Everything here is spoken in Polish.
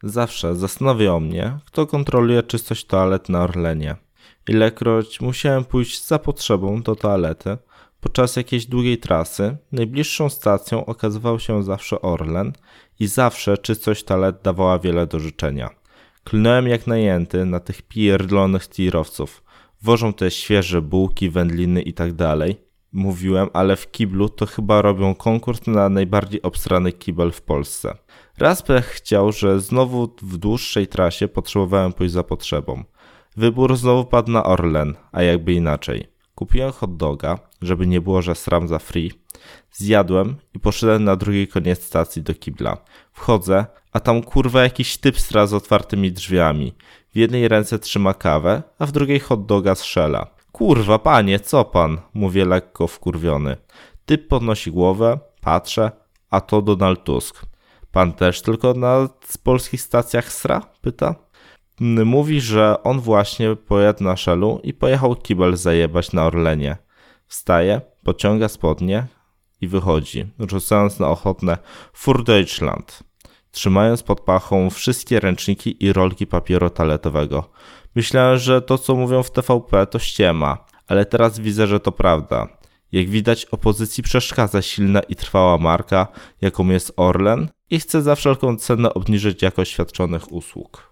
Zawsze zastanawiało mnie, kto kontroluje czystość toalet na Orlenie. Ilekroć musiałem pójść za potrzebą do toalety, podczas jakiejś długiej trasy, najbliższą stacją okazywał się zawsze Orlen i zawsze czystość toalet dawała wiele do życzenia. Klnąłem jak najęty na tych pierdolonych tirowców. Wożą te świeże bułki, wędliny i tak dalej. Mówiłem, ale w kiblu to chyba robią konkurs na najbardziej obsrany kibel w Polsce. Raz pech chciał, że znowu w dłuższej trasie potrzebowałem pójść za potrzebą. Wybór znowu padł na Orlen, a jakby inaczej. Kupiłem hot doga, żeby nie było, że sram za free. Zjadłem i poszedłem na drugi koniec stacji do kibla. Wchodzę, a tam kurwa jakiś typstra z otwartymi drzwiami. W jednej ręce trzyma kawę, a w drugiej hot doga strzela. Kurwa panie, co pan? Mówię lekko wkurwiony. Typ podnosi głowę, patrzę, a to Donald Tusk. Pan też tylko na polskich stacjach sra? Pyta. Mówi, że on właśnie pojadł na Shellu i pojechał kibel zajebać na Orlenie. Wstaje, pociąga spodnie i wychodzi, rzucając na ochotne Für Deutschland, trzymając pod pachą wszystkie ręczniki i rolki papieru toaletowego. Myślałem, że to co mówią w TVP to ściema, ale teraz widzę, że to prawda. Jak widać, opozycji przeszkadza silna i trwała marka, jaką jest Orlen i chce za wszelką cenę obniżyć jakość świadczonych usług.